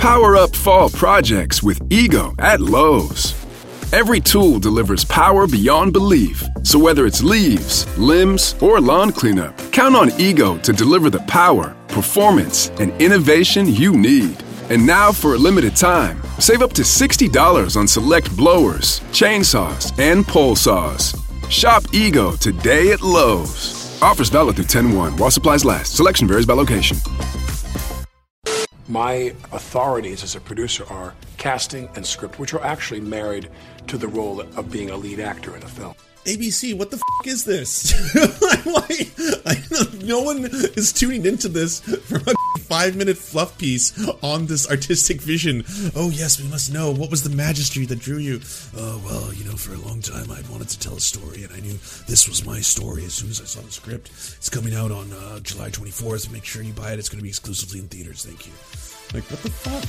Power up fall projects with Ego at Lowe's. Every tool delivers power beyond belief. So whether it's leaves, limbs, or lawn cleanup, count on Ego to deliver the power, performance, and innovation you need. And now for a limited time, save up to $60 on select blowers, chainsaws, and pole saws. Shop Ego today at Lowe's. Offers valid through 10/1 while supplies last. Selection varies by location. My authorities as a producer are casting and script, which are actually married to the role of being a lead actor in a film. ABC, what the is this? No one is tuning into this from a 5-minute fluff piece on this artistic vision. Oh yes, we must know. What was the magistry that drew you? Oh, well, for a long time I'd wanted to tell a story, and I knew this was my story as soon as I saw the script. It's coming out on July 24th. Make sure you buy it. It's going to be exclusively in theaters. Thank you. Like, what the fuck?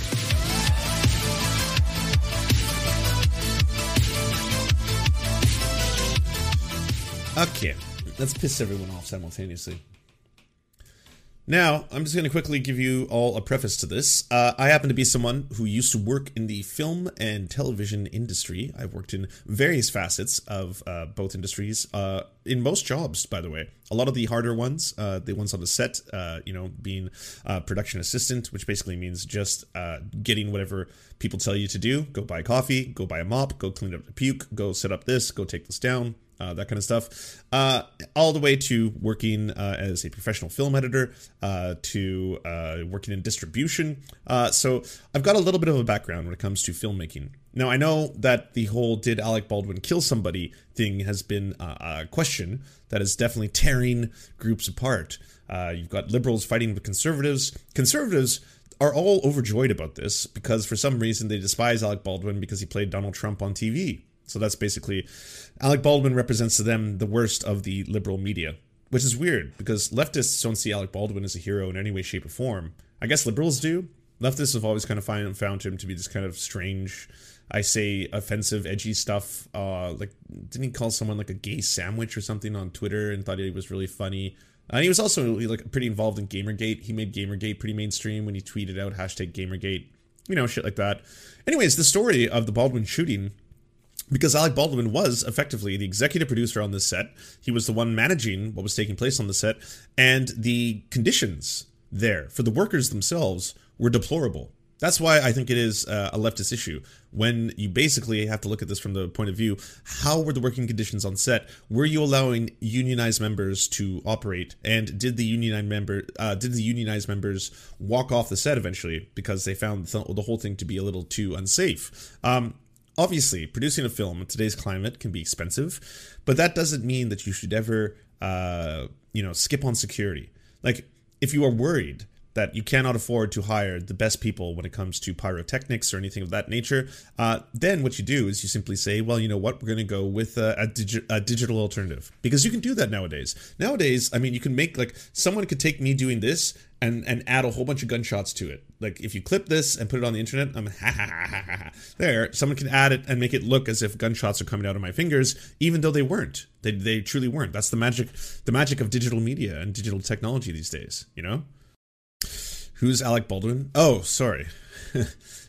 Okay, let's piss everyone off simultaneously. Now, I'm just going to quickly give you all a preface to this. I happen to be someone who used to work in the film and television industry. I've worked in various facets of both industries, in most jobs, by the way. A lot of the harder ones, the ones on the set, being production assistant, which basically means just getting whatever people tell you to do. Go buy coffee, go buy a mop, go clean up the puke, go set up this, go take this down. That kind of stuff, all the way to working as a professional film editor, to working in distribution. So I've got a little bit of a background when it comes to filmmaking. Now, I know that the whole "did Alec Baldwin kill somebody" thing has been a question that is definitely tearing groups apart. You've got liberals fighting with conservatives. Conservatives are all overjoyed about this because for some reason they despise Alec Baldwin because he played Donald Trump on TV. So that's basically, Alec Baldwin represents to them the worst of the liberal media, which is weird because leftists don't see Alec Baldwin as a hero in any way, shape, or form. I guess liberals do. Leftists have always kind of found him to be this kind of strange, I say offensive, edgy stuff. Didn't he call someone like a gay sandwich or something on Twitter and thought he was really funny? And he was also pretty involved in Gamergate. He made Gamergate pretty mainstream when he tweeted out #Gamergate, shit like that. Anyways, the story of the Baldwin shooting, because Alec Baldwin was effectively the executive producer on this set. He was the one managing what was taking place on the set, and the conditions there for the workers themselves were deplorable. That's why I think it is a leftist issue. When you basically have to look at this from the point of view, how were the working conditions on set? Were you allowing unionized members to operate? And did the unionized members walk off the set eventually because they found the whole thing to be a little too unsafe? Obviously, producing a film in today's climate can be expensive, but that doesn't mean that you should ever, skip on security. Like, if you are worried that you cannot afford to hire the best people when it comes to pyrotechnics or anything of that nature, then what you do is you simply say, well, you know what, we're going to go with a digital alternative. Because you can do that nowadays. Nowadays, you can make, someone could take me doing this and add a whole bunch of gunshots to it. Like, if you clip this and put it on the internet, there, someone can add it and make it look as if gunshots are coming out of my fingers, even though they weren't. They truly weren't. That's the magic of digital media and digital technology these days, Who's Alec Baldwin? Oh, sorry. We'll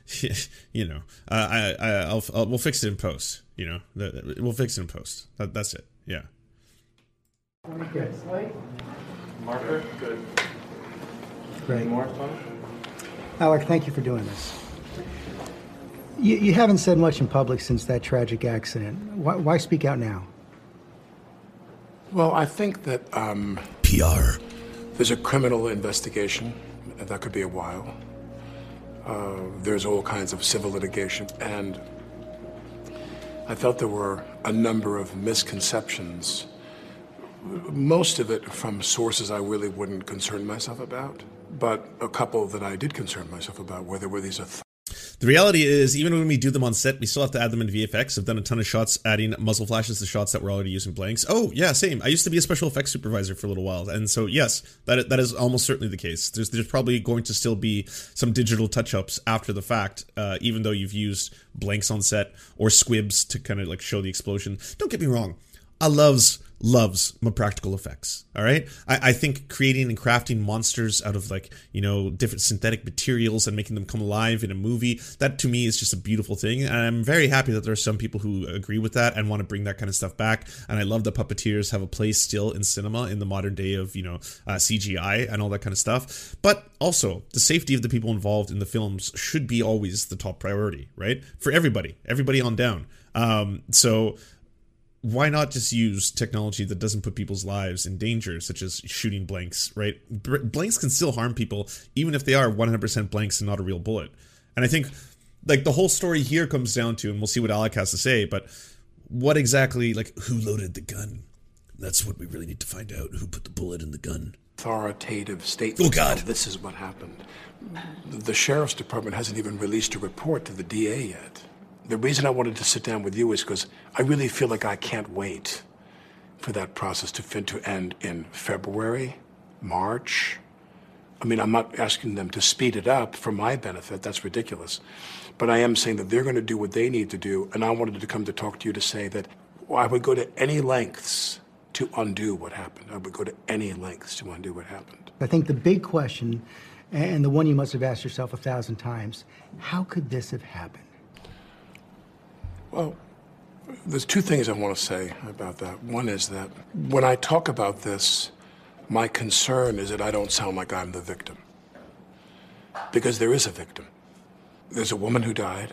fix it in post. We'll fix it in post. That's it. Yeah. Good. Marker, good. Great. Any more, Tony? Alec, thank you for doing this. You haven't said much in public since that tragic accident. Why speak out now? Well, I think that PR. There's a criminal investigation. That could be a while. There's all kinds of civil litigation, and I felt there were a number of misconceptions, most of it from sources I really wouldn't concern myself about, but a couple that I did concern myself about, where there were these The reality is, even when we do them on set, we still have to add them in VFX. I've done a ton of shots adding muzzle flashes to shots that were already using blanks. Oh, yeah, same. I used to be a special effects supervisor for a little while. And so, yes, that is almost certainly the case. There's probably going to still be some digital touch-ups after the fact, even though you've used blanks on set or squibs to kind of show the explosion. Don't get me wrong. I loves loves my practical effects. All right. I think creating and crafting monsters out of like, different synthetic materials and making them come alive in a movie, that to me is just a beautiful thing. And I'm very happy that there are some people who agree with that and want to bring that kind of stuff back. And I love that puppeteers have a place still in cinema in the modern day of, CGI and all that kind of stuff. But also the safety of the people involved in the films should be always the top priority, right? For everybody on down. So why not just use technology that doesn't put people's lives in danger, such as shooting blanks, right? Blanks can still harm people, even if they are 100% blanks and not a real bullet. And I think, like, the whole story here comes down to, and we'll see what Alec has to say, but what exactly, like, who loaded the gun? That's what we really need to find out, who put the bullet in the gun. Authoritative statement. Oh, God. This is what happened. The sheriff's department hasn't even released a report to the DA yet. The reason I wanted to sit down with you is because I really feel like I can't wait for that process to end in February, March. I mean, I'm not asking them to speed it up for my benefit. That's ridiculous. But I am saying that they're going to do what they need to do, and I wanted to come to talk to you to say that I would go to any lengths to undo what happened. I would go to any lengths to undo what happened. I think the big question, and the one you must have asked yourself 1,000 times, how could this have happened? Well, there's two things I want to say about that. One is that when I talk about this, my concern is that I don't sound like I'm the victim. Because there is a victim. There's a woman who died,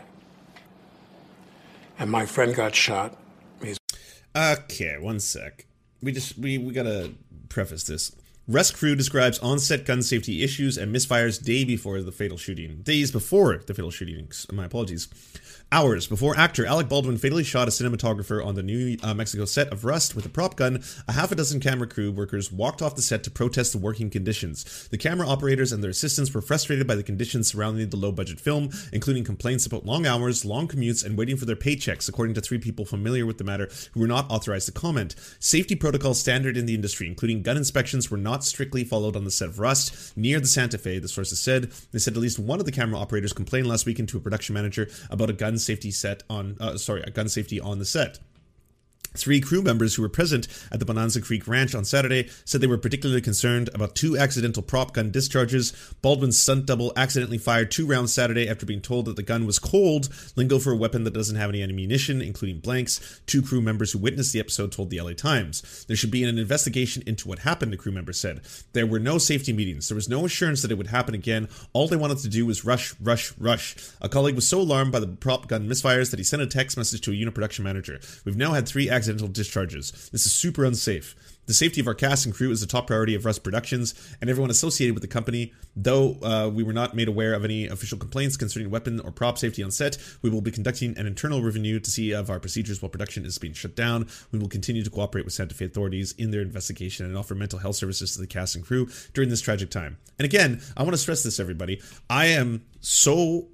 and my friend got shot. Okay, one sec. We gotta preface this. Rust crew describes on-set gun safety issues and misfires days before the fatal shooting. My apologies. Hours before actor Alec Baldwin fatally shot a cinematographer on the New Mexico set of Rust with a prop gun, a half a dozen camera crew workers walked off the set to protest the working conditions. The camera operators and their assistants were frustrated by the conditions surrounding the low-budget film, including complaints about long hours, long commutes, and waiting for their paychecks, according to 3 people familiar with the matter who were not authorized to comment. Safety protocols standard in the industry, including gun inspections, were not strictly followed on the set of Rust near the Santa Fe, the sources said. They said at least one of the camera operators complained last weekend to a production manager about a gun safety on the set. 3 crew members who were present at the Bonanza Creek Ranch on Saturday said they were particularly concerned about 2 accidental prop gun discharges. Baldwin's stunt double accidentally fired 2 rounds Saturday after being told that the gun was cold, lingo for a weapon that doesn't have any ammunition, including blanks. 2 crew members who witnessed the episode told the LA Times. There should be an investigation into what happened, a crew member said. There were no safety meetings. There was no assurance that it would happen again. All they wanted to do was rush. A colleague was so alarmed by the prop gun misfires that he sent a text message to a unit production manager. We've now had 3 accidental discharges. This is super unsafe. The safety of our cast and crew is the top priority of Rust Productions and everyone associated with the company. Though we were not made aware of any official complaints concerning weapon or prop safety on set, we will be conducting an internal review to see of our procedures while production is being shut down. We will continue to cooperate with Santa Fe authorities in their investigation and offer mental health services to the cast and crew during this tragic time. And again, I want to stress this, everybody. I am so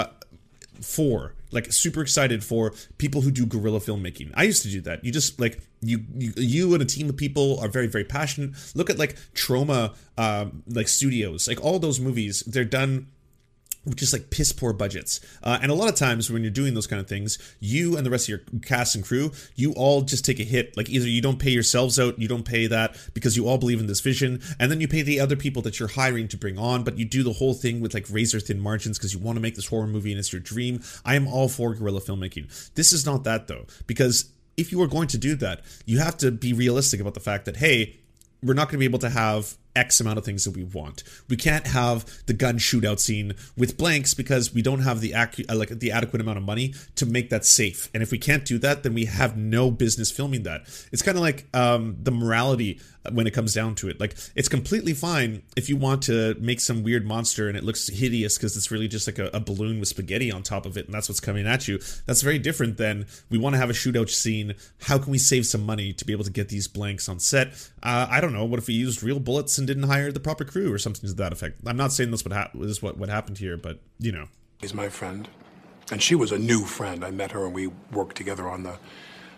super excited for people who do guerrilla filmmaking. I used to do that. You just like you and a team of people are very, very passionate. Look at like Troma studios, like all those movies, they're done with just like piss poor budgets. And a lot of times when you're doing those kind of things, you and the rest of your cast and crew, you all just take a hit. Like either you don't pay yourselves out, you don't pay that because you all believe in this vision, and then you pay the other people that you're hiring to bring on, but you do the whole thing with like razor thin margins because you want to make this horror movie and it's your dream. I am all for guerrilla filmmaking. This is not that though, because if you are going to do that, you have to be realistic about the fact that, hey, we're not going to be able to have X amount of things that we want. We can't have the gun shootout scene with blanks because we don't have the adequate amount of money to make that safe. And if we can't do that, then we have no business filming that. It's kind of like the morality when it comes down to it. Like, it's completely fine if you want to make some weird monster and it looks hideous because it's really just like a balloon with spaghetti on top of it and that's what's coming at you. That's very different than we want to have a shootout scene. How can we save some money to be able to get these blanks on set? I don't know. What if we used real bullets and didn't hire the proper crew or something to that effect? I'm not saying this is what happened here, but you know. He's my friend, and she was a new friend. I met her and we worked together on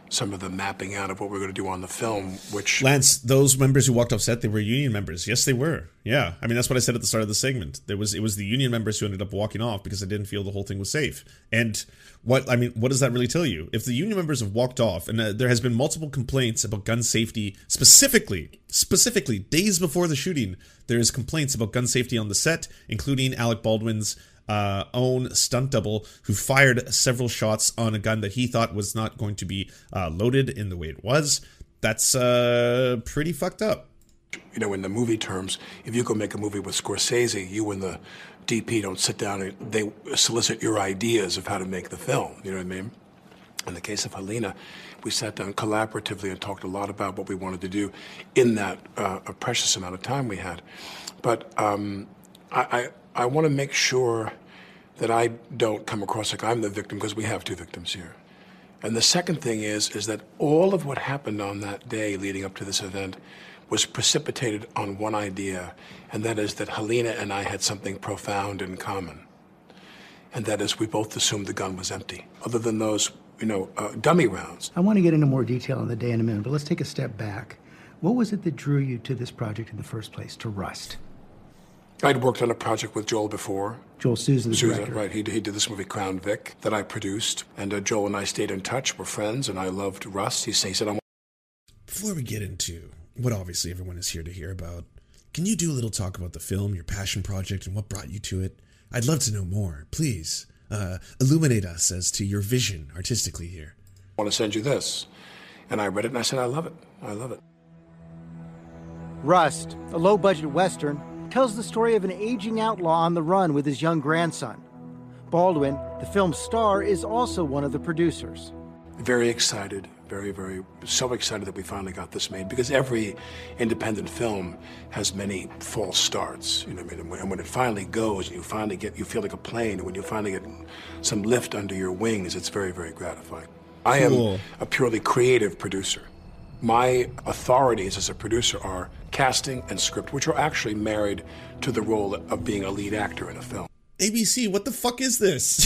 some of the mapping out of what we're going to do on the film, which... Lance, those members who walked off set, they were union members. Yes, they were. Yeah. I mean, that's what I said at the start of the segment. It was the union members who ended up walking off because they didn't feel the whole thing was safe. And what does that really tell you? If the union members have walked off, and there has been multiple complaints about gun safety, specifically days before the shooting, there's complaints about gun safety on the set, including Alec Baldwin's own stunt double, who fired several shots on a gun that he thought was not going to be loaded in the way it was. That's pretty fucked up. You know, in the movie terms, if you go make a movie with Scorsese, you and the DP don't sit down and they solicit your ideas of how to make the film. You know what I mean? In the case of Helena, we sat down collaboratively and talked a lot about what we wanted to do in that a precious amount of time we had. But I want to make sure that I don't come across like I'm the victim, because we have two victims here. And the second thing is that all of what happened on that day leading up to this event was precipitated on one idea, and that is that Helena and I had something profound in common. And that is, we both assumed the gun was empty, other than those, dummy rounds. I want to get into more detail on the day in a minute, but let's take a step back. What was it that drew you to this project in the first place, to Rust? I'd worked on a project with Joel before. Joel Souza, the director. Right. He did this movie, Crown Vic, that I produced. And Joel and I stayed in touch. We're friends, and I loved Rust. He said, Before we get into what obviously everyone is here to hear about, can you do a little talk about the film, your passion project, and what brought you to it? I'd love to know more. Please, illuminate us as to your vision artistically here. I want to send you this. And I read it, and I said, I love it. I love it. Rust, a low-budget Western, tells the story of an aging outlaw on the run with his young grandson. Baldwin, the film's star, is also one of the producers. Very excited, so excited that we finally got this made, because every independent film has many false starts, you know what I mean? And when it finally goes, you feel like a plane, and when you finally get some lift under your wings, it's very, very gratifying. I am a purely creative producer. My authorities as a producer are casting and script, which are actually married to the role of being a lead actor in a film. ABC, what the fuck is this?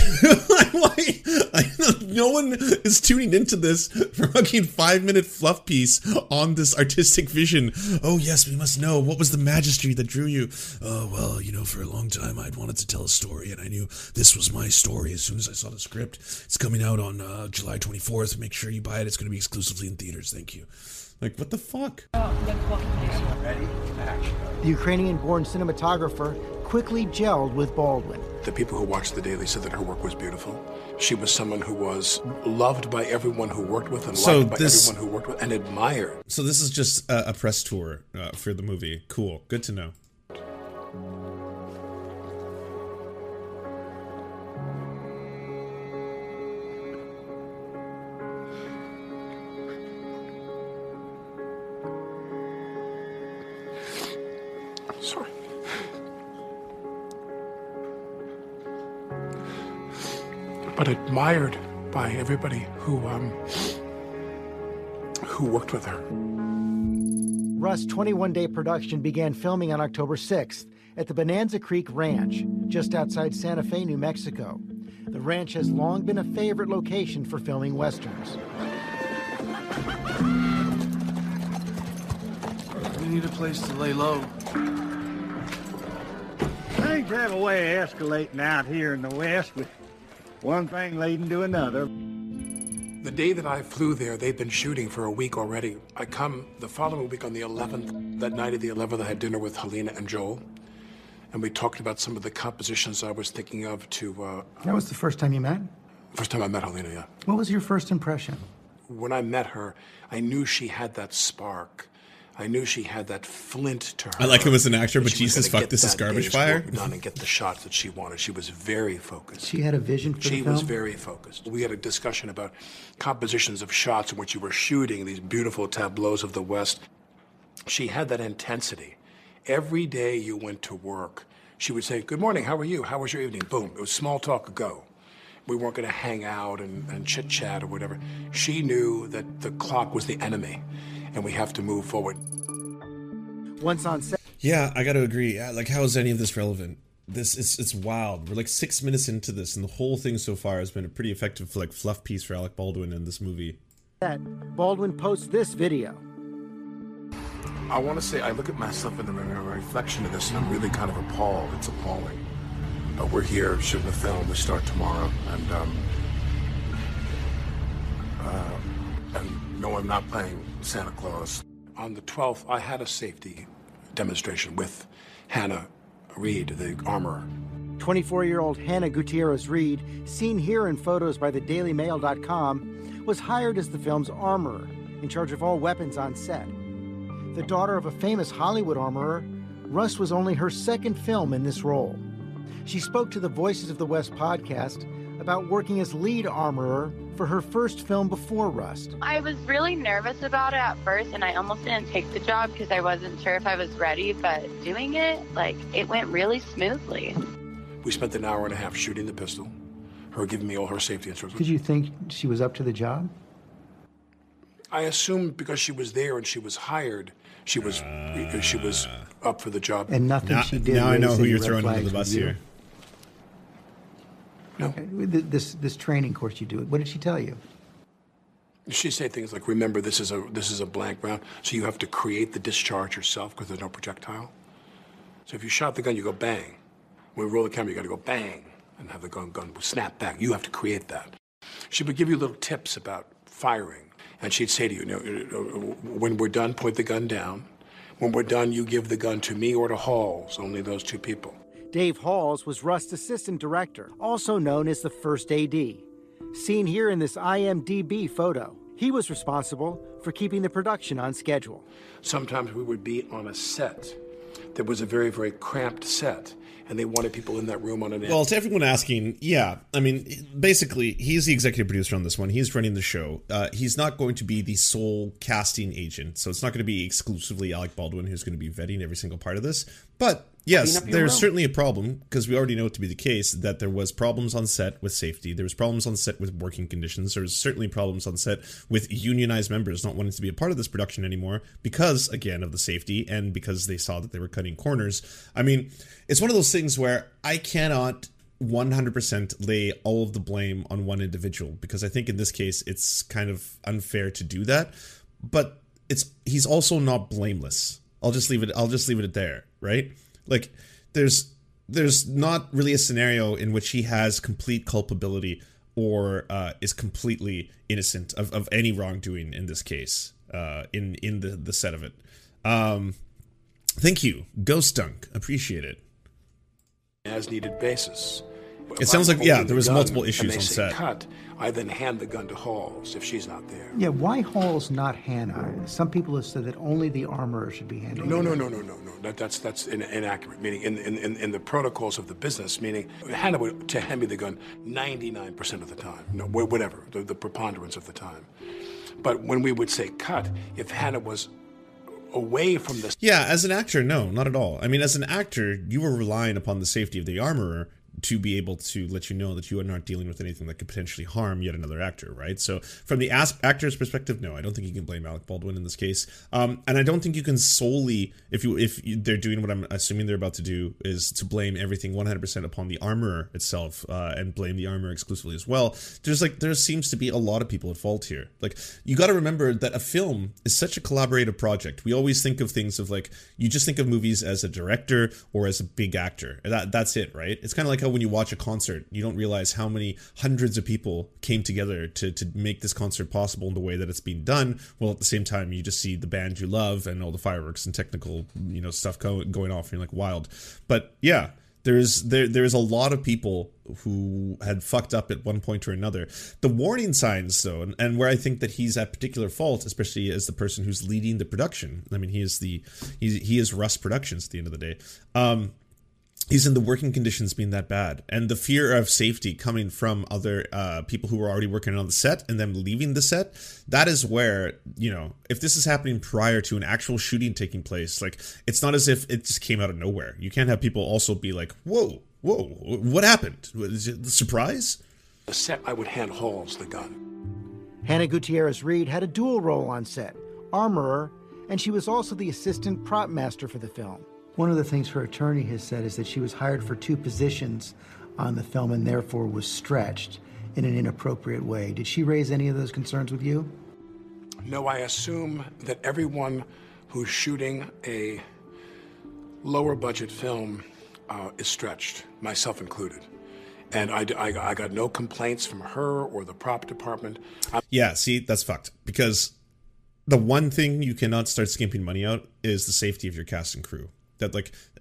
No one is tuning into this fucking 5-minute fluff piece on this artistic vision. Oh yes, we must know. What was the magistry that drew you? Oh, well, for a long time I'd wanted to tell a story, and I knew this was my story as soon as I saw the script. It's coming out on July 24th. Make sure you buy it. It's going to be exclusively in theaters. Thank you. Like, what the fuck? Ready? Action. The Ukrainian-born cinematographer quickly gelled with Baldwin. The people who watched The Daily said that her work was beautiful. She was someone who was loved by everyone who worked with, and liked by everyone who worked with, and admired. So this is just a press tour for the movie. Cool. Good to know. Sorry. But admired by everybody who worked with her. Rust's 21-day production began filming on October 6th at the Bonanza Creek Ranch, just outside Santa Fe, New Mexico. The ranch has long been a favorite location for filming westerns. We need a place to lay low. Things have a way of escalating out here in the West, with one thing leading to another. The day that I flew there, they'd been shooting for a week already. I come the following week on the 11th. That night of the 11th, I had dinner with Helena and Joel, and we talked about some of the compositions I was thinking of to... That was the first time you met? First time I met Helena, yeah. What was your first impression? When I met her, I knew she had that spark. I knew she had that flint to her. I like him as an actor, but Jesus, fuck, this is garbage fire. Done and get the shots that she wanted. She was very focused. She had a vision for the film? She was very focused. We had a discussion about compositions of shots in which you were shooting these beautiful tableaus of the West. She had that intensity. Every day you went to work, she would say, "Good morning, how are you? How was your evening?" Boom, it was small talk, go. We weren't going to hang out and chit-chat or whatever. She knew that the clock was the enemy, and we have to move forward. Once on set. Yeah, I got to agree. Like, how is any of this relevant? It's wild. We're like 6 minutes into this, and the whole thing so far has been a pretty effective fluff piece for Alec Baldwin in this movie. Baldwin posts this video. I want to say I look at myself in the reflection of this, and I'm really kind of appalled. It's appalling. But we're here shooting the film. We start tomorrow, and no, I'm not playing Santa Claus. On the 12th, I had a safety demonstration with Hannah Reed, the armorer. 24-year-old Hannah Gutierrez Reed, seen here in photos by thedailymail.com, was hired as the film's armorer, in charge of all weapons on set. The daughter of a famous Hollywood armorer, Rust was only her second film in this role. She spoke to the Voices of the West podcast about working as lead armorer for her first film before Rust. I was really nervous about it at first, and I almost didn't take the job because I wasn't sure if I was ready, but doing it, it went really smoothly. We spent an hour and a half shooting the pistol, her giving me all her safety instructions. Did you think she was up to the job? I assumed because she was there and she was hired, she was up for the job. And nothing she did. Now I know raised who any you're red throwing under flags the bus with you? here. No. Okay. This training course you do, what did she tell you? She said things like, remember, this is a blank round, so you have to create the discharge yourself because there's no projectile. So if you shot the gun, you go bang. When we roll the camera, you got to go bang and have the gun snap back. You have to create that. She would give you little tips about firing, and she'd say to you, when we're done, point the gun down. When we're done, you give the gun to me or to Halls, only those two people. Dave Halls was Rust's assistant director, also known as the first AD. Seen here in this IMDb photo, he was responsible for keeping the production on schedule. Sometimes we would be on a set that was a very, very cramped set, and they wanted people in that room on an Well, to everyone asking, yeah, I mean, basically, he's the executive producer on this one. He's running the show. He's not going to be the sole casting agent, so it's not going to be exclusively Alec Baldwin who's going to be vetting every single part of this. But yes, there's certainly a problem, because we already know it to be the case, that there was problems on set with safety. There was problems on set with working conditions. There was certainly problems on set with unionized members not wanting to be a part of this production anymore because, again, of the safety and because they saw that they were cutting corners. I mean, it's one of those things where I cannot 100% lay all of the blame on one individual, because I think in this case it's kind of unfair to do that. But he's also not blameless. I'll just leave it at there, right? Like, there's not really a scenario in which he has complete culpability or is completely innocent of any wrongdoing in this case, in the set of it. Thank you, Ghost Dunk. Appreciate it. As needed basis. It sounds like, yeah, there was multiple issues on set. Cut, I then hand the gun to Halls if she's not there. Yeah, why Halls, not Hannah? Some people have said that only the armorer should be handling it. No. That's inaccurate. Meaning, in the protocols of the business, meaning Hannah would to hand me the gun 99% of the time. No, whatever, the preponderance of the time. But when we would say cut, if Hannah was away from the... Yeah, as an actor, no, not at all. I mean, as an actor, you were relying upon the safety of the armorer to be able to let you know that you are not dealing with anything that could potentially harm yet another actor, right? So from the actor's perspective, no, I don't think you can blame Alec Baldwin in this case. And I don't think you can solely, if they're doing what I'm assuming they're about to do, is to blame everything 100% upon the armorer itself, and blame the armorer exclusively as well. There seems to be a lot of people at fault here. Like, you got to remember that a film is such a collaborative project. We always think of things of like, you just think of movies as a director or as a big actor. That's it, right? It's kind of like how when you watch a concert, you don't realize how many hundreds of people came together to make this concert possible in the way that it's being done. Well, at the same time, you just see the band you love and all the fireworks and technical, stuff going off, and you're like, wild. But yeah, there is a lot of people who had fucked up at one point or another. The warning signs, though, and where I think that he's at particular fault, especially as the person who's leading the production. I mean, he is Rust Productions at the end of the day. He's in the working conditions being that bad, and the fear of safety coming from other people who were already working on the set and them leaving the set. That is where, if this is happening prior to an actual shooting taking place, like, it's not as if it just came out of nowhere. You can't have people also be like, whoa, what happened? Was it the surprise? The set, I would hand Halls the gun. Hannah Gutierrez Reed had a dual role on set, armorer, and she was also the assistant prop master for the film. One of the things her attorney has said is that she was hired for 2 positions on the film and therefore was stretched in an inappropriate way. Did she raise any of those concerns with you? No, I assume that everyone who's shooting a lower budget film is stretched, myself included. And I got no complaints from her or the prop department. Yeah, see, that's fucked. Because the one thing you cannot start skimping money out is the safety of your cast and crew. That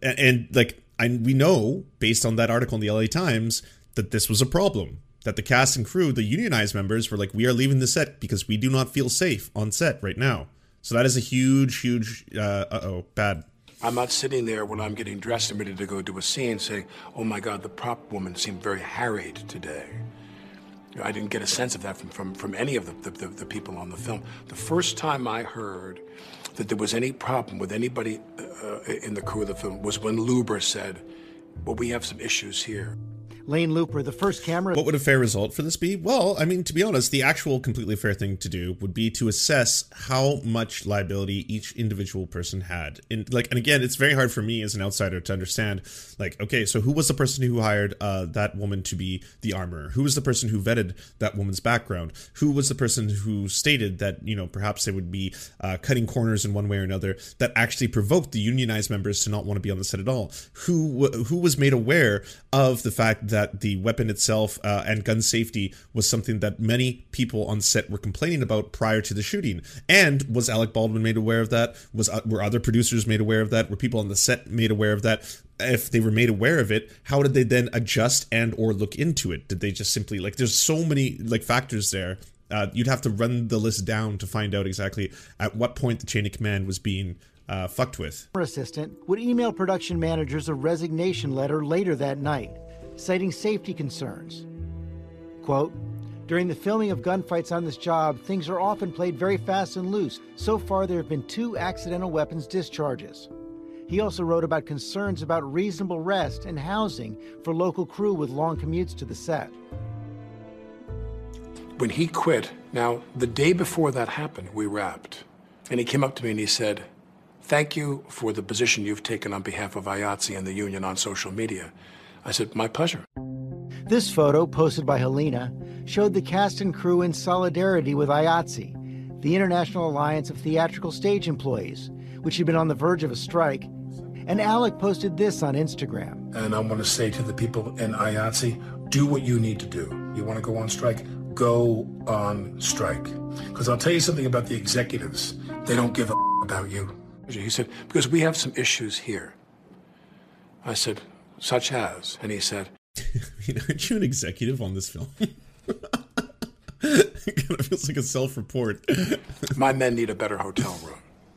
we know, based on that article in the LA Times, that this was a problem. That the cast and crew, the unionized members, were like, we are leaving the set because we do not feel safe on set right now. So that is a huge, bad. I'm not sitting there when I'm getting dressed and ready to go do a scene saying, oh my God, the prop woman seemed very harried today. I didn't get a sense of that from any of the people on the film. The first time I heard that there was any problem with anybody in the crew of the film was when Luber said, well, we have some issues here. Lane Looper, the first camera... What would a fair result for this be? Well, I mean, to be honest, the actual completely fair thing to do would be to assess how much liability each individual person had. And again, it's very hard for me as an outsider to understand, okay, so who was the person who hired that woman to be the armorer? Who was the person who vetted that woman's background? Who was the person who stated that, perhaps they would be cutting corners in one way or another that actually provoked the unionized members to not want to be on the set at all? Who was made aware of the fact that the weapon itself and gun safety was something that many people on set were complaining about prior to the shooting? And was Alec Baldwin made aware of that? Were other producers made aware of that? Were people on the set made aware of that? If they were made aware of it, how did they then adjust and or look into it? Did they just simply, there's so many factors there. You'd have to run the list down to find out exactly at what point the chain of command was being fucked with. Assistant would email production managers a resignation letter later that night, citing safety concerns. Quote, during the filming of gunfights on this job, things are often played very fast and loose. So far, there have been 2 accidental weapons discharges. He also wrote about concerns about reasonable rest and housing for local crew with long commutes to the set. When he quit, now, the day before that happened, we wrapped. And he came up to me and he said, thank you for the position you've taken on behalf of IATSE and the union on social media. I said, my pleasure. This photo, posted by Helena, showed the cast and crew in solidarity with IATSE, the International Alliance of Theatrical Stage Employees, which had been on the verge of a strike. And Alec posted this on Instagram. And I want to say to the people in IATSE, do what you need to do. You want to go on strike? Go on strike. Because I'll tell you something about the executives. They don't give a about you. He said, because we have some issues here. I said, such as? And he said, aren't you an executive on this film? It kind of feels like a self-report. My men need a better hotel room.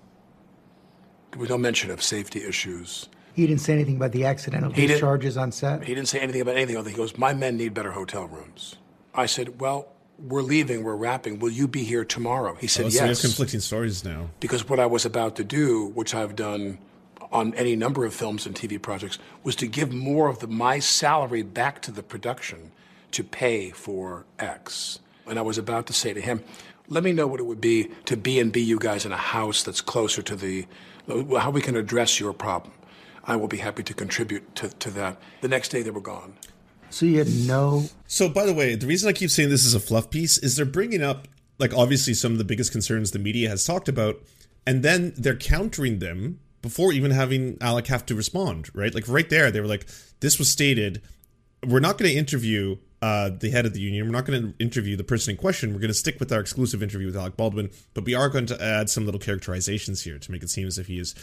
There was no mention of safety issues. He didn't say anything about the accidental discharges on set? He didn't say anything about anything. He goes, my men need better hotel rooms. I said, well, we're leaving, we're wrapping. Will you be here tomorrow? He said, yes. So there's conflicting stories now. Because what I was about to do, which I've done on any number of films and TV projects, was to give more of my salary back to the production to pay for X. And I was about to say to him, let me know what it would be to B&B you guys in a house that's closer to how we can address your problem. I will be happy to contribute to that. The next day they were gone. So you had no... So, by the way, the reason I keep saying this is a fluff piece is they're bringing up, obviously some of the biggest concerns the media has talked about, and then they're countering them before even having Alec have to respond, right? Right there, they were like, this was stated, we're not going to interview the head of the union, we're not going to interview the person in question, we're going to stick with our exclusive interview with Alec Baldwin, but we are going to add some little characterizations here to make it seem as if he is,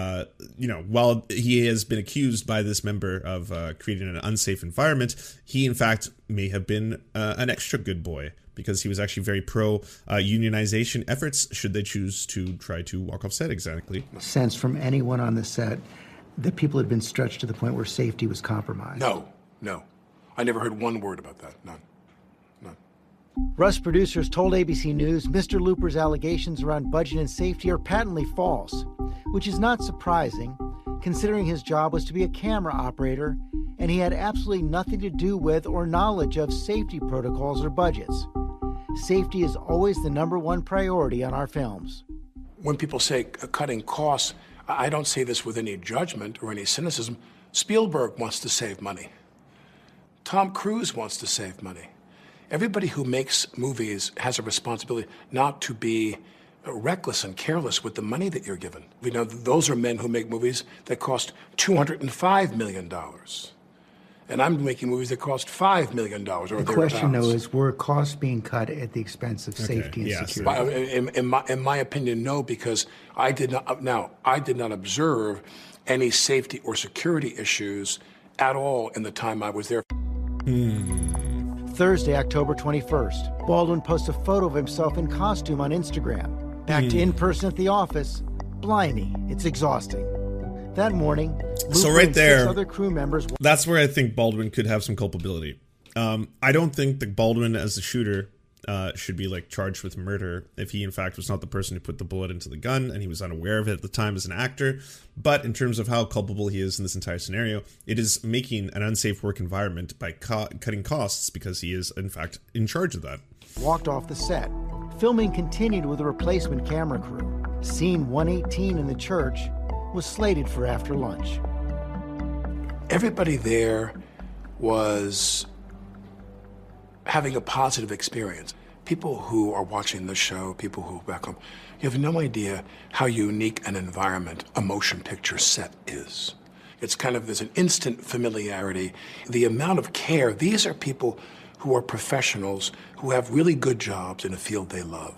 while he has been accused by this member of creating an unsafe environment, he in fact may have been an extra good boy, because he was actually very pro unionization efforts should they choose to try to walk off set. Exactly. Sense from anyone on the set that people had been stretched to the point where safety was compromised? No. I never heard one word about that. None. Rust producers told ABC News Mr. Looper's allegations around budget and safety are patently false, which is not surprising, considering his job was to be a camera operator and he had absolutely nothing to do with or knowledge of safety protocols or budgets. Safety is always the #1 priority on our films. When people say cutting costs, I don't say this with any judgment or any cynicism. Spielberg wants to save money. Tom Cruise wants to save money. Everybody who makes movies has a responsibility not to be reckless and careless with the money that you're given. You know, those are men who make movies that cost $205 million. And I'm making movies that cost $5 million or thereabouts. The question, though, is were costs being cut at the expense of safety and security? In my opinion, no, because I did not observe any safety or security issues at all in the time I was there. Thursday, October 21st, Baldwin posts a photo of himself in costume on Instagram. Back to in person at the office. Blimey, it's exhausting. That morning, so right there, 6 other crew members. That's where I think Baldwin could have some culpability. I don't think that Baldwin, as the shooter, should be like charged with murder if he in fact was not the person who put the bullet into the gun and he was unaware of it at the time as an actor. But in terms of how culpable he is in this entire scenario, it is making an unsafe work environment by cutting costs because he is in fact in charge of that. Walked off the set. Filming continued with a replacement camera crew. Scene 118 in the church was slated for after lunch. Everybody there was having a positive experience. People who are watching the show, people who are back home, you have no idea how unique an environment a motion picture set is. It's kind of, there's an instant familiarity. The amount of care, these are people who are professionals who have really good jobs in a field they love.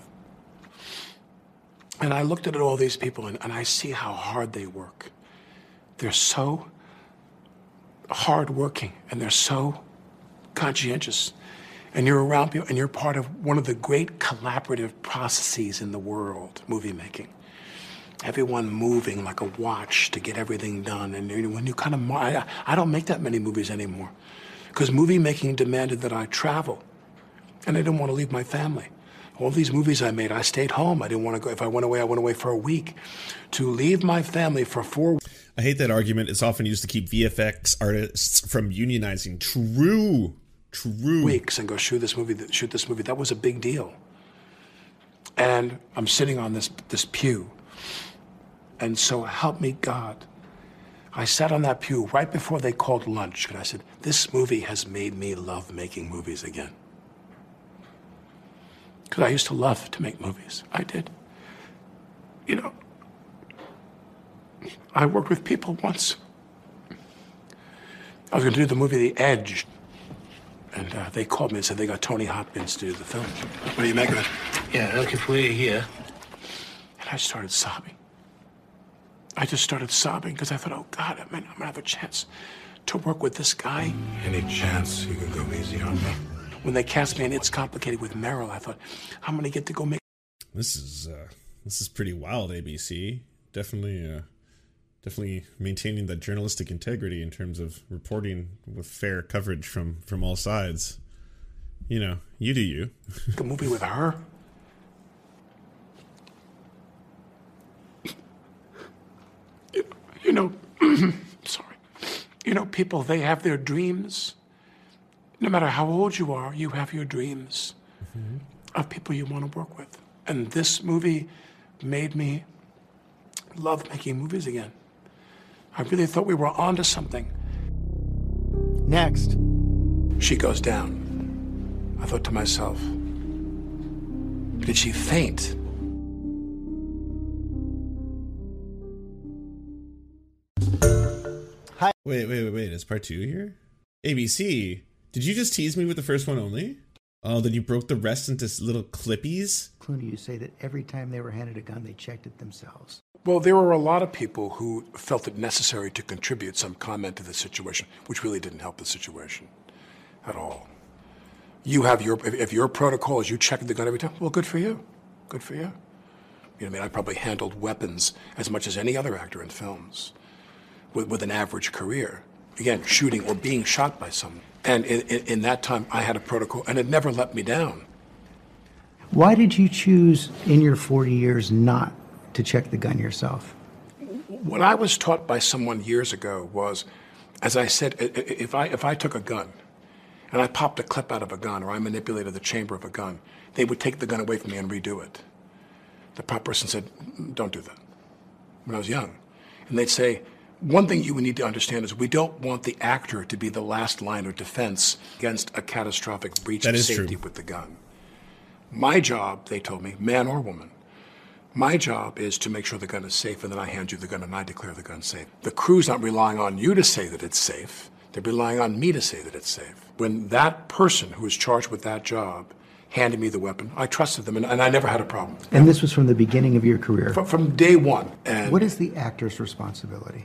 And I looked at all these people and I see how hard they work. They're so hardworking and they're so conscientious. And you're around people and you're part of one of the great collaborative processes in the world, movie making. Everyone moving like a watch to get everything done. And when you kind of, I don't make that many movies anymore because movie making demanded that I travel and I didn't want to leave my family. All these movies I made, I stayed home. I didn't want to go. If I went away for a week. To leave my family for 4 weeks. I hate that argument. It's often used to keep VFX artists from unionizing. True. Weeks and go shoot this movie. That was a big deal. And I'm sitting on this pew. And so help me God. I sat on that pew right before they called lunch. And I said, this movie has made me love making movies again. Because I used to love to make movies. I did. You know, I worked with people once. I was going to do the movie The Edge. And they called me and said they got Tony Hopkins to do the film. What do you make of it? Yeah, look, if we're here. And I started sobbing. I just started sobbing because I thought, oh, God, I'm going to have a chance to work with this guy. Any chance you can go easy on me? When they cast me in It's Complicated with Meryl, I thought, I'm going to get to go make... This is pretty wild, ABC. Definitely maintaining that journalistic integrity in terms of reporting with fair coverage from all sides. You know, you do you. A movie with her? You know, sorry. You know, people, they have their dreams. No matter how old you are, you have your dreams of people you want to work with. And this movie made me love making movies again. I really thought we were onto something. Next. She goes down. I thought to myself, did she faint? Hi. Wait. Is part 2 here? ABC, did you just tease me with the first one only? Oh, then you broke the rest into little clippies? Clooney, you say that every time they were handed a gun, they checked it themselves. Well, there were a lot of people who felt it necessary to contribute some comment to the situation, which really didn't help the situation at all. You have if your protocol is you check the gun every time, well, good for you. Good for you. You know what I mean? I probably handled weapons as much as any other actor in films with an average career. Again, shooting or being shot by someone. And in that time, I had a protocol, and it never let me down. Why did you choose, in your 40 years, not to check the gun yourself? What I was taught by someone years ago was, as I said, if I took a gun and I popped a clip out of a gun or I manipulated the chamber of a gun, they would take the gun away from me and redo it. The prop person said, don't do that, when I was young. And they'd say, one thing you would need to understand is we don't want the actor to be the last line of defense against a catastrophic breach of safety with the gun. My job, they told me, man or woman, My job is to make sure the gun is safe, and then I hand you the gun and I declare the gun safe. The crew's not relying on you to say that it's safe. They're relying on me to say that it's safe. When that person who is charged with that job handed me the weapon, I trusted them, and I never had a problem. And this was from the beginning of your career? From day one. And what is the actor's responsibility?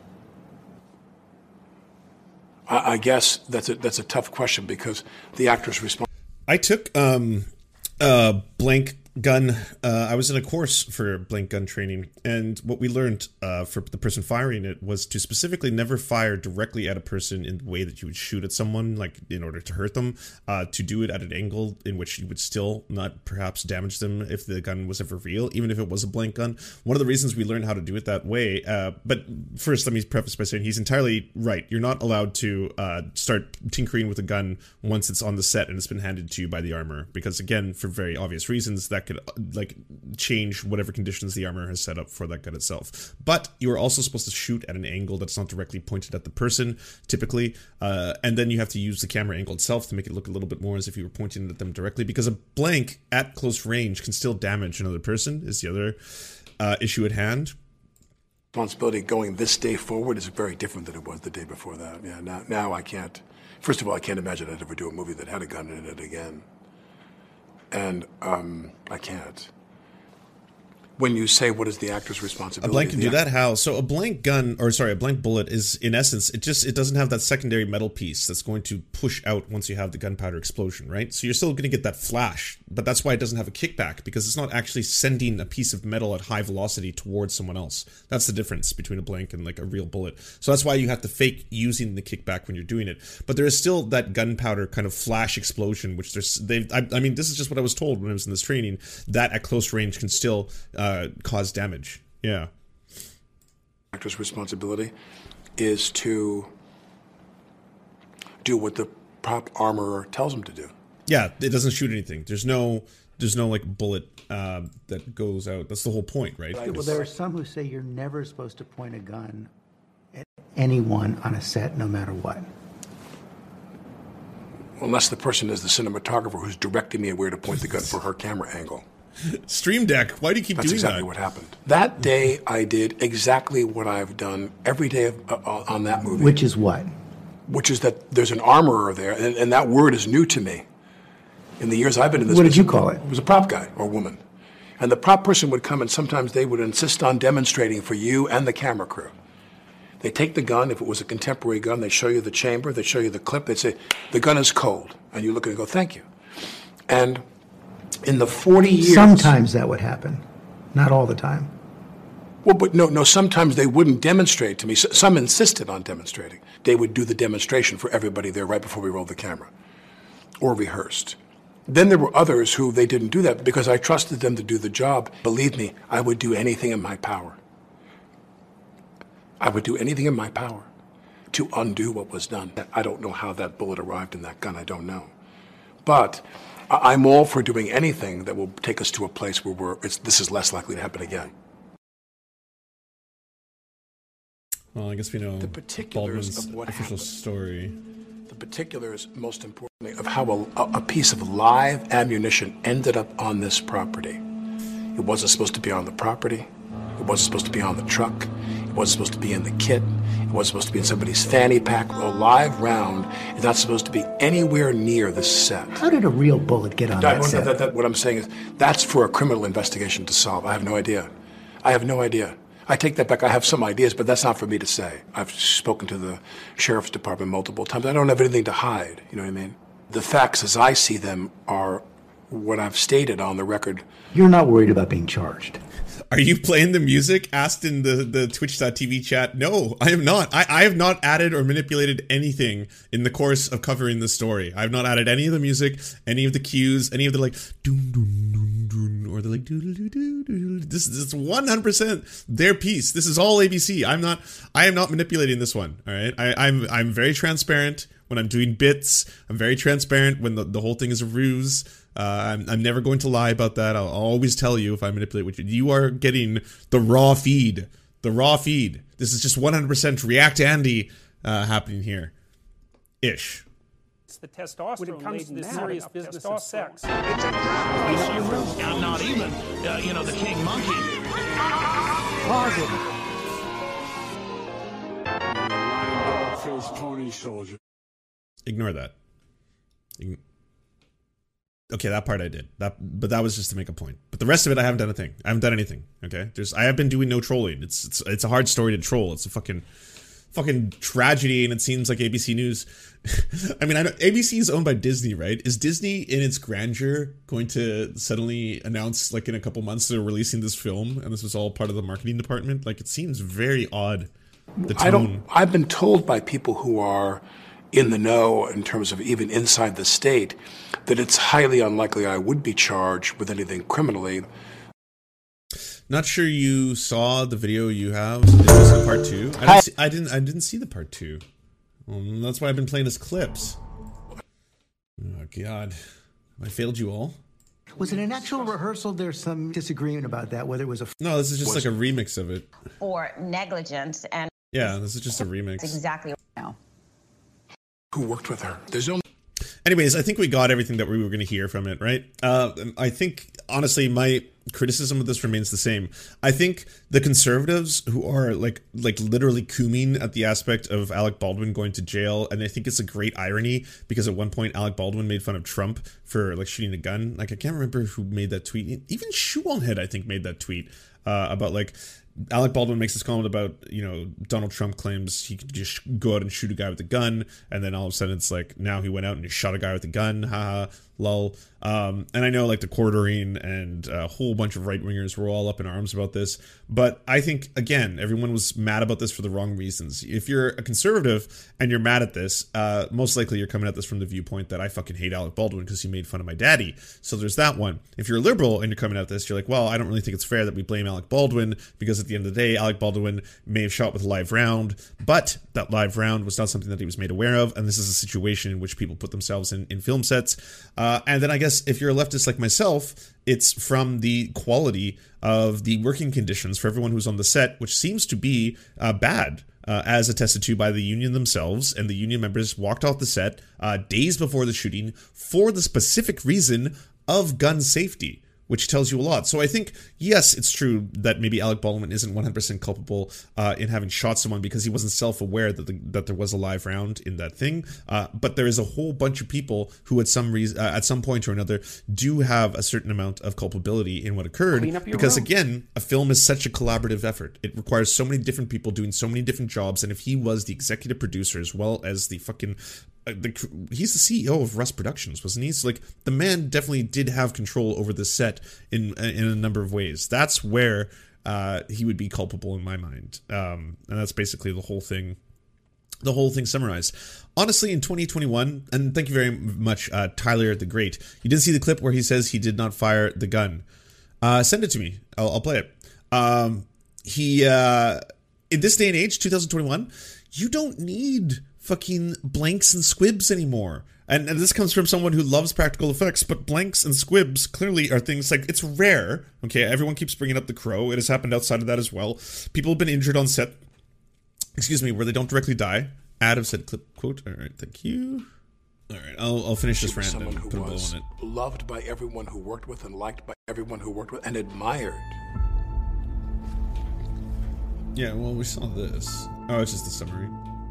I guess that's a tough question, because the actor's responsibility. I took blank gun. I was in a course for blank gun training, and what we learned for the person firing it was to specifically never fire directly at a person in the way that you would shoot at someone, like in order to hurt them, to do it at an angle in which you would still not perhaps damage them if the gun was ever real, even if it was a blank gun. One of the reasons we learned how to do it that way, but first let me preface by saying he's entirely right. You're not allowed to start tinkering with a gun once it's on the set and it's been handed to you by the armor, because again, for very obvious reasons, that could like change whatever conditions the armor has set up for that gun itself. But you are also supposed to shoot at an angle that's not directly pointed at the person, typically, and then you have to use the camera angle itself to make it look a little bit more as if you were pointing at them directly, because a blank at close range can still damage another person, is the other issue at hand. Responsibility going this day forward is very different than it was the day before that. Yeah, now I can't. First of all, I can't imagine I'd ever do a movie that had a gun in it again. And I can't. When you say what is the actor's responsibility? A blank can do that? How? So a blank gun, or sorry, a blank bullet is, in essence, it doesn't have that secondary metal piece that's going to push out once you have the gunpowder explosion, right? So you're still going to get that flash, but that's why it doesn't have a kickback, because it's not actually sending a piece of metal at high velocity towards someone else. That's the difference between a blank and like a real bullet. So that's why you have to fake using the kickback when you're doing it. But there is still that gunpowder kind of flash explosion, which I mean, this is just what I was told when I was in this training, that at close range can still cause damage. Yeah. Actor's responsibility is to do what the prop armorer tells him to do. Yeah, it doesn't shoot anything. There's no like bullet that goes out. That's the whole point, right? Well, there are some who say you're never supposed to point a gun at anyone on a set, no matter what. Unless the person is the cinematographer who's directing me where to point the gun for her camera angle. Stream Deck, why do you keep doing that? That's exactly what happened. That day, I did exactly what I've done every day on that movie. Which is what? Which is that there's an armorer there, and that word is new to me. In the years I've been in this What did you call it? It was a prop guy or woman. And the prop person would come, and sometimes they would insist on demonstrating for you and the camera crew. They take the gun, if it was a contemporary gun, they show you the chamber, they show you the clip, they say, the gun is cold. And you look at it and go, thank you. And in the 40 years... Sometimes that would happen. Not all the time. Well, but no, sometimes they wouldn't demonstrate to me. Some insisted on demonstrating. They would do the demonstration for everybody there right before we rolled the camera. Or rehearsed. Then there were others who they didn't do that because I trusted them to do the job. Believe me, I would do anything in my power. I would do anything in my power to undo what was done. I don't know how that bullet arrived in that gun. I don't know. But I'm all for doing anything that will take us to a place where this is less likely to happen again. Well, I guess we know the particulars Baldwin's of what official happened. Story. The particulars, most importantly, of how a piece of live ammunition ended up on this property. It wasn't supposed to be on the property. It wasn't supposed to be on the truck. It wasn't supposed to be in the kit. It wasn't supposed to be in somebody's fanny pack. A live round is not supposed to be anywhere near the set. How did a real bullet get on that set? What I'm saying is that's for a criminal investigation to solve. I have no idea. I take that back. I have some ideas, but that's not for me to say. I've spoken to the sheriff's department multiple times. I don't have anything to hide, you know what I mean? The facts as I see them are what I've stated on the record. You're not worried about being charged. Are you playing the music? Asked in the Twitch.tv chat. No, I am not. I have not added or manipulated anything in the course of covering this story. I have not added any of the music, any of the cues, any of the like doom doom doom doom, or the like doo doo doo doo doo. This is 100% their piece. This is all ABC. I am not manipulating this one. All right. I'm very transparent when I'm doing bits. I'm very transparent when the whole thing is a ruse. I'm never going to lie about that. I'll always tell you if I manipulate what you are getting the raw feed. The raw feed. This is just 100% React Andy happening here. Ish. the testosterone when it comes to this serious business of sex. It's a issue. I'm not even, the king monkey. Pony soldier. Ignore that. Okay, that part I did. But that was just to make a point. But the rest of it, I haven't done a thing. I haven't done anything. Okay, I have been doing no trolling. It's a hard story to troll. It's a fucking tragedy, and it seems like ABC News. I mean, ABC is owned by Disney, right? Is Disney in its grandeur going to suddenly announce, like in a couple months, they're releasing this film, and this was all part of the marketing department? Like, it seems very odd. The tone. I've been told by people who are in the know in terms of even inside the state that it's highly unlikely I would be charged with anything criminally. Not sure you saw the video you have. Is this the part 2? I didn't see the part 2. Well, that's why I've been playing as clips. Oh God, I failed you all. Was it an actual rehearsal? There's some disagreement about that, whether it was a... No, this is just like a remix of it. Or negligence, and... Yeah, this is just a remix. That's exactly now. Who worked with her? There's only... Anyways, I think we got everything that we were going to hear from it, right? I think, honestly, my criticism of this remains the same. I think the conservatives who are like literally cooming at the aspect of Alec Baldwin going to jail, and I think it's a great irony because at one point Alec Baldwin made fun of Trump for like shooting a gun. Like, I can't remember who made that tweet. Even Shoeonhead, I think, made that tweet about like... Alec Baldwin makes this comment about, Donald Trump claims he could just go out and shoot a guy with a gun, and then all of a sudden it's like, now he went out and he shot a guy with a gun, haha, lol. And I know like the Quartering and a whole bunch of right-wingers were all up in arms about this, but I think, again, everyone was mad about this for the wrong reasons. If you're a conservative and you're mad at this, most likely you're coming at this from the viewpoint that I fucking hate Alec Baldwin because he made fun of my daddy. So there's that one. If you're a liberal and you're coming at this, you're like, well, I don't really think it's fair that we blame Alec Baldwin because at the end of the day, Alec Baldwin may have shot with a live round, but that live round was not something that he was made aware of, and this is a situation in which people put themselves in film sets. And then I guess if you're a leftist like myself, it's from the quality of the working conditions for everyone who's on the set, which seems to be bad, as attested to by the union themselves, and the union members walked off the set days before the shooting for the specific reason of gun safety, which tells you a lot. So I think, yes, it's true that maybe Alec Baldwin isn't 100% culpable in having shot someone because he wasn't self-aware that there was a live round in that thing. But there is a whole bunch of people who at some point or another do have a certain amount of culpability in what occurred. Because again, a film is such a collaborative effort. It requires so many different people doing so many different jobs. And if he was the executive producer as well as the fucking... he's the CEO of Russ Productions, wasn't he? So like, the man definitely did have control over the set in a number of ways. That's where he would be culpable in my mind, and that's basically the whole thing summarized. Honestly, in 2021, and thank you very much, Tyler the Great, you did see the clip where he says he did not fire the gun. Send it to me. I'll play it. In this day and age, 2021, you don't need fucking blanks and squibs anymore. And this comes from someone who loves practical effects, but blanks and squibs clearly are things like, it's rare. Okay, everyone keeps bringing up The Crow. It has happened outside of that as well. People have been injured on set, where they don't directly die. Adam said, clip quote. All right, thank you. All right, I'll finish this rant and put a bow on it. Loved by everyone who worked with and liked by everyone who worked with and admired. Yeah, well, we saw this. Oh, it's just the summary.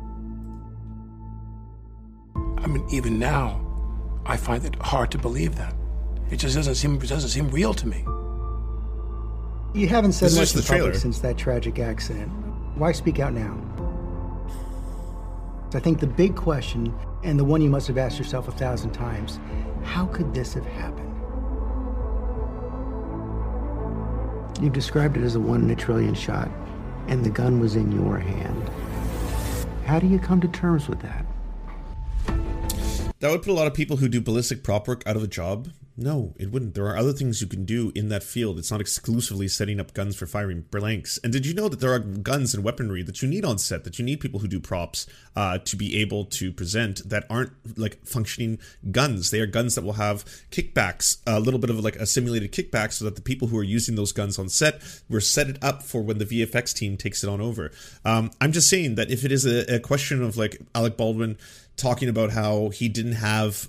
I mean, even now, I find it hard to believe that. It just doesn't seem real to me. You haven't said much in public since that tragic accident. Why speak out now? I think the big question, and the one you must have asked yourself 1,000 times, how could this have happened? You've described it as a 1 in a trillion shot, and the gun was in your hand. How do you come to terms with that? That would put a lot of people who do ballistic prop work out of a job. No, it wouldn't. There are other things you can do in that field. It's not exclusively setting up guns for firing blanks. And did you know that there are guns and weaponry that you need on set, that you need people who do props to be able to present, that aren't like functioning guns? They are guns that will have kickbacks, a little bit of like a simulated kickback, so that the people who are using those guns on set will set it up for when the VFX team takes it on over. I'm just saying that if it is a question of like Alec Baldwin talking about how he didn't have,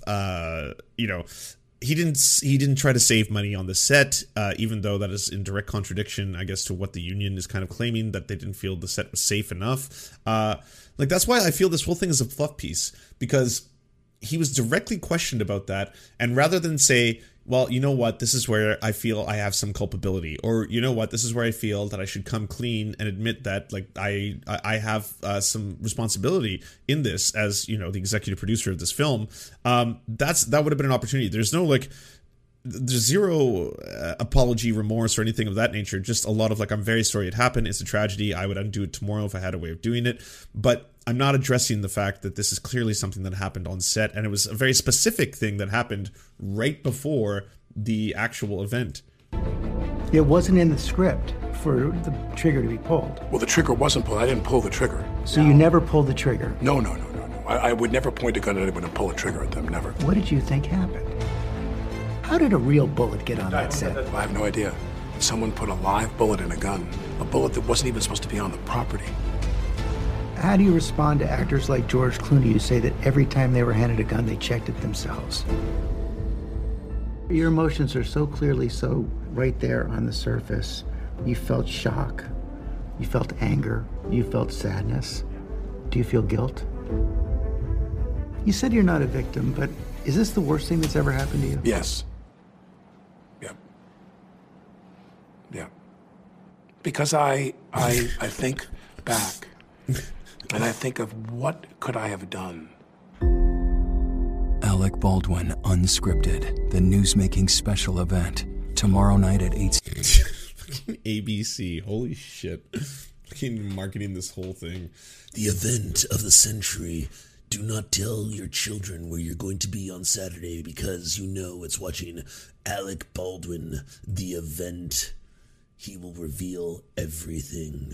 he didn't try to save money on the set, even though that is in direct contradiction, I guess, to what the union is kind of claiming, that they didn't feel the set was safe enough. That's why I feel this whole thing is a fluff piece, because he was directly questioned about that, and rather than say, well, you know what, this is where I feel I have some culpability, or you know what, this is where I feel that I should come clean and admit that I have some responsibility in this as, the executive producer of this film, that would have been an opportunity. There's zero apology, remorse, or anything of that nature. Just a lot of I'm very sorry it happened. It's a tragedy. I would undo it tomorrow if I had a way of doing it. But I'm not addressing the fact that this is clearly something that happened on set, and it was a very specific thing that happened right before the actual event. It wasn't in the script for the trigger to be pulled. Well, the trigger wasn't pulled. I didn't pull the trigger. So you never pulled the trigger? No. I would never point a gun at anyone and pull a trigger at them. Never. What did you think happened? How did a real bullet get on that set? I have no idea. Someone put a live bullet in a gun. A bullet that wasn't even supposed to be on the property. How do you respond to actors like George Clooney who say that every time they were handed a gun, they checked it themselves? Your emotions are so clearly so right there on the surface. You felt shock. You felt anger. You felt sadness. Do you feel guilt? You said you're not a victim, but is this the worst thing that's ever happened to you? Yes. Yeah. Because I think back, and I think of what could I have done. Alec Baldwin, Unscripted, the newsmaking special event, tomorrow night at 8. Fucking ABC, holy shit. Fucking marketing this whole thing. The event of the century. Do not tell your children where you're going to be on Saturday, because it's watching Alec Baldwin, the event. He will reveal everything,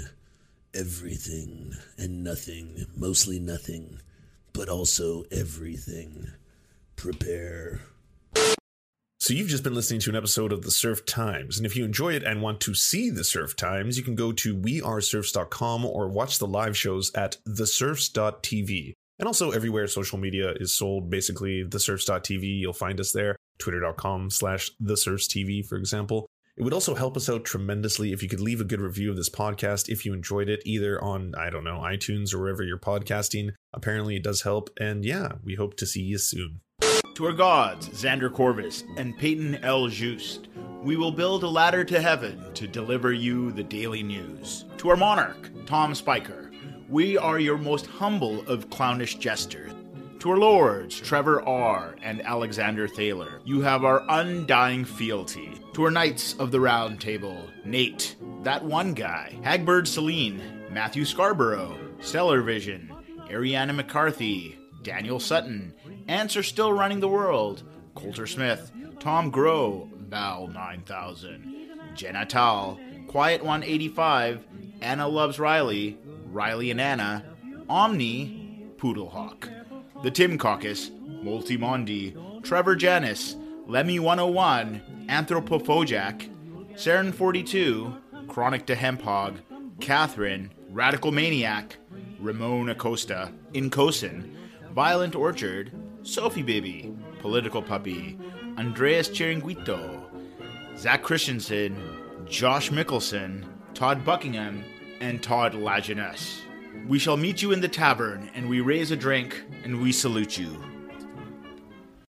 and nothing, mostly nothing, but also everything. Prepare. So you've just been listening to an episode of The Surf Times, and if you enjoy it and want to see The Surf Times, you can go to wearesurfs.com or watch the live shows at thesurfs.tv. And also everywhere social media is sold, basically thesurfs.tv, you'll find us there. Twitter.com/thesurfstv, for example. It would also help us out tremendously if you could leave a good review of this podcast if you enjoyed it, either on, iTunes or wherever you're podcasting. Apparently it does help, and yeah, we hope to see you soon. To our gods, Xander Corvus and Peyton L. Just, we will build a ladder to heaven to deliver you the daily news. To our monarch, Tom Spiker, we are your most humble of clownish jesters. To our lords, Trevor R. and Alexander Thaler, you have our undying fealty. To our knights of the round table, Nate, that one guy, Hagbird Celine, Matthew Scarborough, Stellar Vision, Ariana McCarthy, Daniel Sutton, Ants Are Still Running the World, Coulter Smith, Tom Groh, Val 9000, Jenna Tal, Quiet 185, Anna Loves Riley, Riley and Anna, Omni, Poodlehawk, The Tim Caucus, Multimondi, Trevor Janis, Lemmy 101, Anthropophojak, Saren 42, Chronic to Hemphog, Catherine, Radical Maniac, Ramon Acosta, Incosin, Violent Orchard, Sophie Baby, Political Puppy, Andreas Chiringuito, Zach Christensen, Josh Mickelson, Todd Buckingham, and Todd Lajeunesse. We shall meet you in the tavern, and we raise a drink, and we salute you.